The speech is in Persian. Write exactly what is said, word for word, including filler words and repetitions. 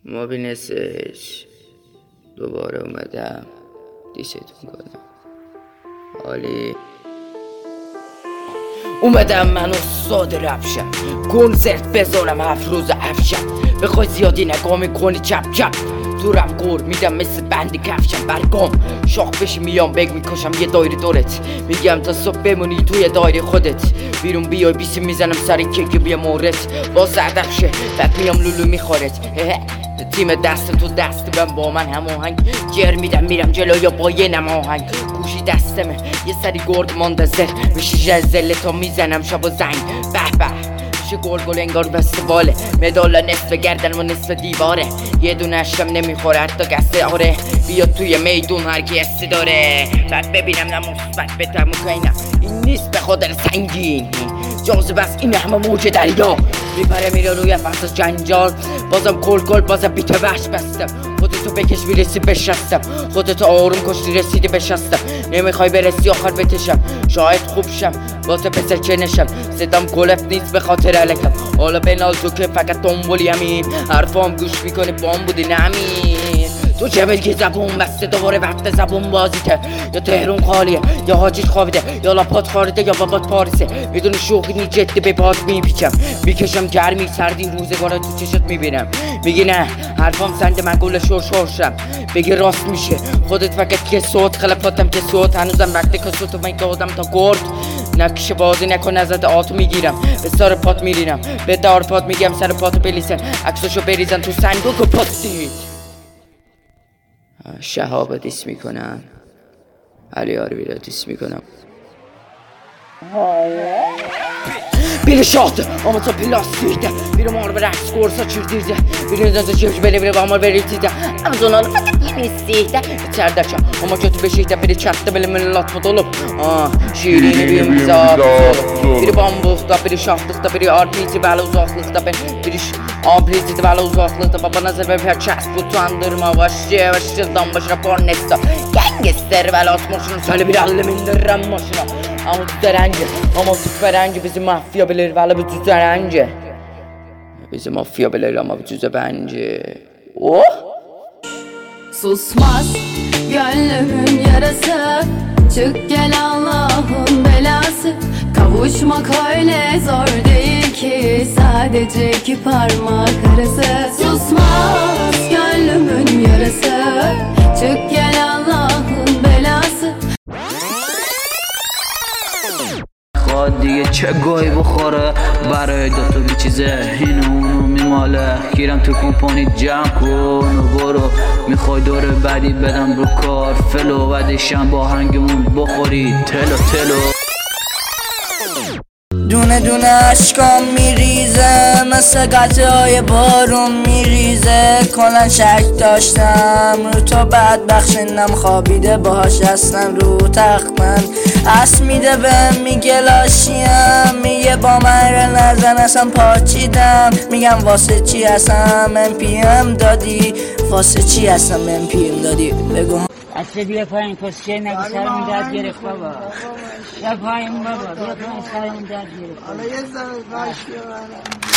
مبینسش دوباره اومدم دیشتون کنم. حالی اومدم من استاد رفشم، کنسرت بذارم هفت روز افشم. بخوای زیادی نگاه میکنی چپ چپ، دورم گور میدم مثل بند کفشم. برگام شاخ بشی میام بگ میکشم یه دایره دورت، میگم تا صبح بمونی توی دایره خودت. بیرون بیای بیسی میزنم سر کیک بیا مورد، با زردق شه بعد میام لولو میخورت. تیم دست تو دست من با من هماهنگ، جر میدم میرم جلو یا با یه نماهنگ. گوشی دستمه یه سری گرد منتظر میشه جزله تا میزنم شب و زنگ. به به میشه گل گل انگار فستیواله، مدال نصف گردن و نصف دیواره. یه دونه شم نمیخوره حتی گسته. آره بیا توی میدون هر کی حسی داره، بعد ببینم نه مثبت بهتر مکینم. این نیست به خاطر سنگین جاذبه بس این همه موج دریا، میپره میره روی فصل جنجال. بازم کل کل بازم بیت وحش بستم. خودتو بکش میرسی بشستم، خودتو آروم کشتی رسیدی بشستم. نمیخوای برسی آخر بتشم، شاید خوب شم واسه پسر چنشم. صدام کلف نیست به خاطر علکم، حالا بنال تو که فقط دنبالی همین حرفام گوش میکنی بام بودی نمین. تو چه بلگی زبون بسته دوباره وقت زبون بازیته، یا تهرون خالیه یا حاجیت خوابیده یا لاپات خاریده یا بابات پاریسه. میدونی شوخی نی جدی به پات میپیچم، میکشم گرمی سردی روزگاره تو چشت میبینم. میگی نه حرفام سنده من گل شور شورشم، بگی راست میشه خودت فقط که صوت خلفاتم که صوت. هنوزم وقتی که صوتو من دادم تا گرد نکشه بازی نکن ازت آتو میگیرم. به سر پات میرینم به دار پات میگم سر پاتو بلیسن، عکسشو بریزن تو صندوق و پستید. شهاب دیس میکنم، علی آربی را دیس میکنم. بیره شاته اما تا پلاستیکه، بیره مار به رقص گرسا چردیزه، بیره دازه چیوش بره بیره با مار بره تیزه. اما زنانو فقط یه نیستیده چردشم اما که تو بشیده بیره چخته بله من لطفا دولو. شیرینی بیره میزاد بیره بامبوستا بیره شاخلستا بیره آرپیزی بله uzaklıkta ben بیره آبریزی بله uzaklıkta. بابا نظر به پر چسب بود تو اندرما باشه باشه دام باشه پارنستا گنگستر بله آسماشونو ساله بیره علم indirirem maşına. Ama tu derence, ama tu ference bizi mafya bilir valla bu tu derence. Bizi mafya bilir ama bu tüze bence. Oh! Susmaz gönlümün yarası, çık gel Allah'ın belası. Kavuşmak öyle zor değil ki, sadece iki parmak arası. Susmaz gönlümün yarası, çık gel Allah'ın belası. خواد دیگه چه گوی بخوره برای دوتا بی چیزه اینو اونو میماله. گیرم تو کمپانی جمع کن و برو، میخوای دور بعدی بدم رو کار فلو، بعدشم با هنگمون بخوری تلو تلو. دونه دونه عشقام میریزه مثل قطعه های بارون میریزه. کلن شک داشتم رو تو بعد بخشنم خوابیده باهاش هستن رو تخت. من اس میده به میگه لاشیم، میگه با من رو نزن اصلا پاچیدم. میگم واسه چی هستم ام پی ام دادی، واسه چی هستم ام پی ام دادی بگو. اصلا بیا پایین کسچه نگو سرمون درد گرفت بابا. بیا پایین بابا بیا پایین سرمون درد گرفت. حالا یه زن باش بیا